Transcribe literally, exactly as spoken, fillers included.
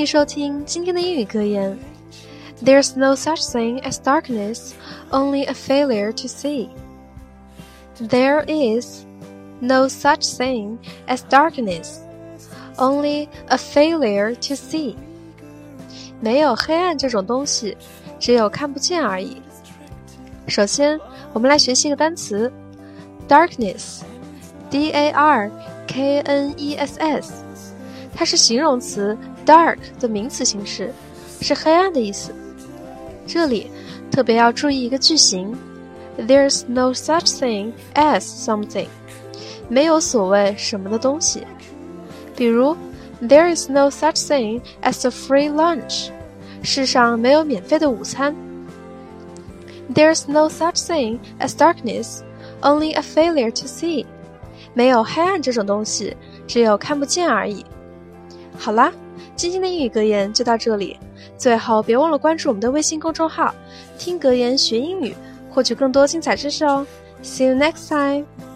收听今天的英语格言。There's no such thing as darkness, only a failure to see. There is no such thing as darkness, only a failure to see. 没有黑暗这种东西，只有看不见而已。首先，我们来学习一个单词 darkness, D A R K N E S S， 它是形容词 dark 的名词形式，是黑暗的意思。这里特别要注意一个句型 There's no such thing as something， 没有所谓什么的东西。比如 There is no such thing as a free lunch， 世上没有免费的午餐。There's no such thing as darkness, only a failure to see， 没有黑暗这种东西，只有看不见而已。好啦，今天的英语格言就到这里。最后别忘了关注我们的微信公众号，听格言学英语，获取更多精彩知识哦。See you next time!